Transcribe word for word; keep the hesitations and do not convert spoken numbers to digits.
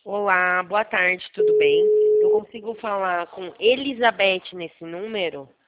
Olá, boa tarde, tudo bem? Eu consigo falar com Elizabeth nesse número?